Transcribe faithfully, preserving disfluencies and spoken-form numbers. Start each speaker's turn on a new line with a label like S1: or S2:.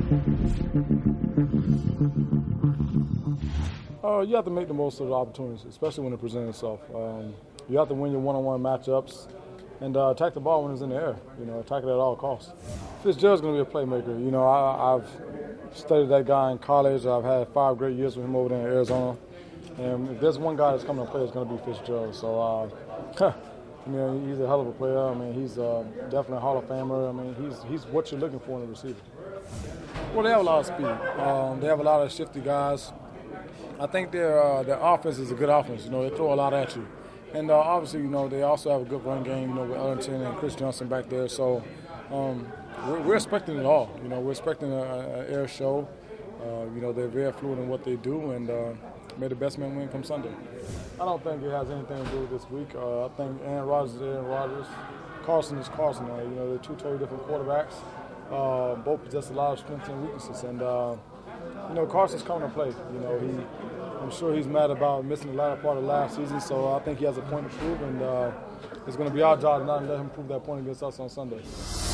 S1: Uh, you have to make the most of the opportunities, especially when it presents itself. Um, you have to win your one-on-one matchups and uh, attack the ball when it's in the air. You know, attack it at all costs. Fitzgerald's going to be a playmaker. You know, I, I've studied that guy in college. I've had five great years with him over there in Arizona. And if there's one guy that's coming to play, it's going to be Fitzgerald. So, uh, I mean, he's a hell of a player. I mean, he's uh, definitely a Hall of Famer. I mean, he's he's what you're looking for in a receiver. Well, they have a lot of speed. Um, they have a lot of shifty guys. I think their uh, their offense is a good offense. You know, they throw a lot at you, and uh, obviously, you know, they also have a good run game. You know, with Ellington and Chris Johnson back there. So um, we're, we're expecting it all. You know, we're expecting an air show. Uh, you know, they're very fluid in what they do, and uh, may the best man win come Sunday. I don't think it has anything to do with this week. Uh, I think Aaron Rodgers is Aaron Rodgers. Carson is Carson. Uh, you know, they're two totally different quarterbacks. Uh, both possess a lot of strengths and weaknesses, and uh, you know, Carson's coming to play. You know, he, I'm sure he's mad about missing the latter part of last season, so I think he has a point to prove, and uh, it's going to be our job to not let him prove that point against us on Sunday.